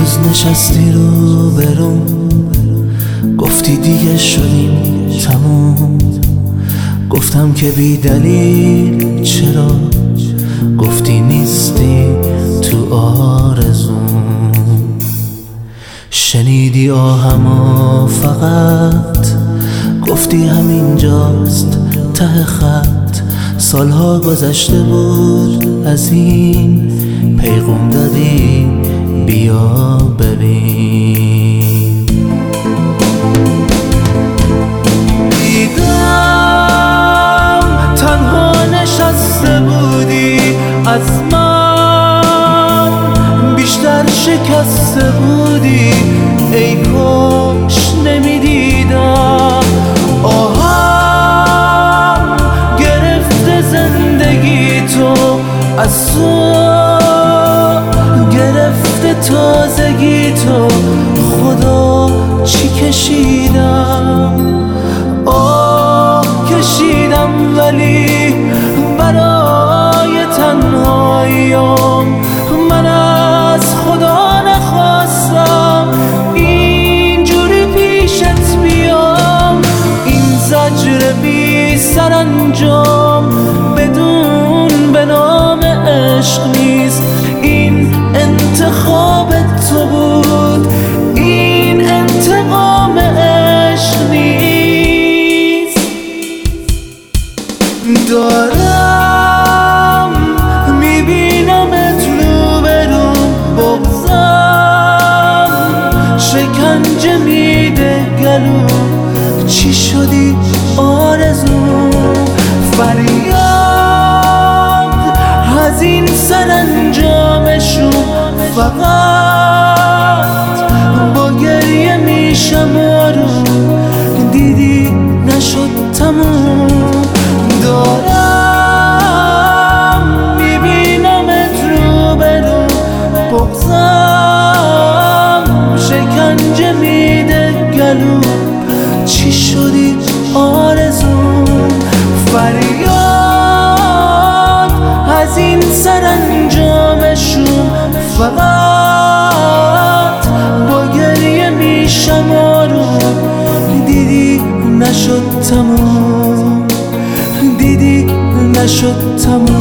روز نشستی رو برون، گفتی دیگه شدیم تموم. گفتم که بی دلیل چرا، گفتی نیستی تو آرزوم. شنیدی آهما فقط، گفتی همینجاست ته خط. سالها گذشته بود از این، پیغام دادی بیا ببین. دیدم تنها نشسته بودی، از من بیشتر شکسته بودی. ای کاش نمیدیدم آهم گرفته زندگی تو، از تو گرفته تازگی تو. خدا چی کشیدم، کشیدم ولی برای تنهاییام. من از خدا نخواستم اینجوری پیشت بیام. این زجر بی سرانجام بدون به نام عشق نیست. این انتخاب تو بود، این انتقام عشق نیست. دارم میبینمت رو برون، بغضم شکنجه میده گلو. چی شدی آرزو؟ فریاد از این سرانجامشون، فقط با گریه میشم آروم. دیدی نشد تموم. دارم میبینمت رو برو، بغضم شکنجه میده گلو. چی شدی آرزو؟ فریاد از این سرانجامشون، فقط با گریه میشم آروم. دیدی نشد تموم، دیدی نشد تموم.